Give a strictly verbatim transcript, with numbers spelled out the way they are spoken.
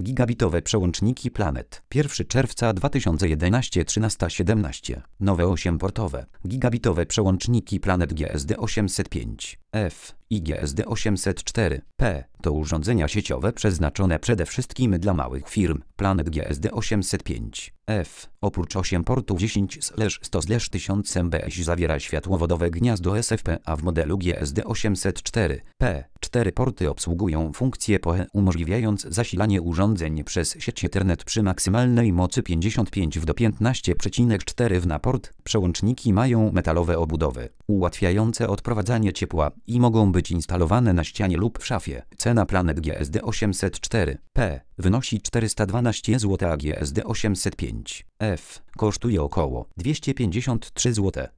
Gigabitowe przełączniki Planet. pierwszego czerwca dwa tysiące jedenastego trzynaście siedemnaście. Nowe osiemportowe. Gigabitowe przełączniki Planet G S D osiemset pięć F i G S D osiemset cztery P to urządzenia sieciowe przeznaczone przede wszystkim dla małych firm. Planet G S D osiemset pięć F oprócz osiem portów dziesięć sto tysiąc M B S zawiera światłowodowe gniazdo S F P, a w modelu G S D osiemset cztery P cztery porty obsługują funkcję P O E, umożliwiając zasilanie urządzeń przez sieć Ethernet przy maksymalnej mocy pięćdziesiąt pięć W do piętnaście przecinek cztery W na port. Przełączniki mają metalowe obudowy, ułatwiające odprowadzanie ciepła i mogą być instalowane na ścianie lub w szafie. Cena Planet G S D osiemset cztery P wynosi czterysta dwanaście złotych, a G S D osiemset pięć F kosztuje około dwieście pięćdziesiąt trzy złote.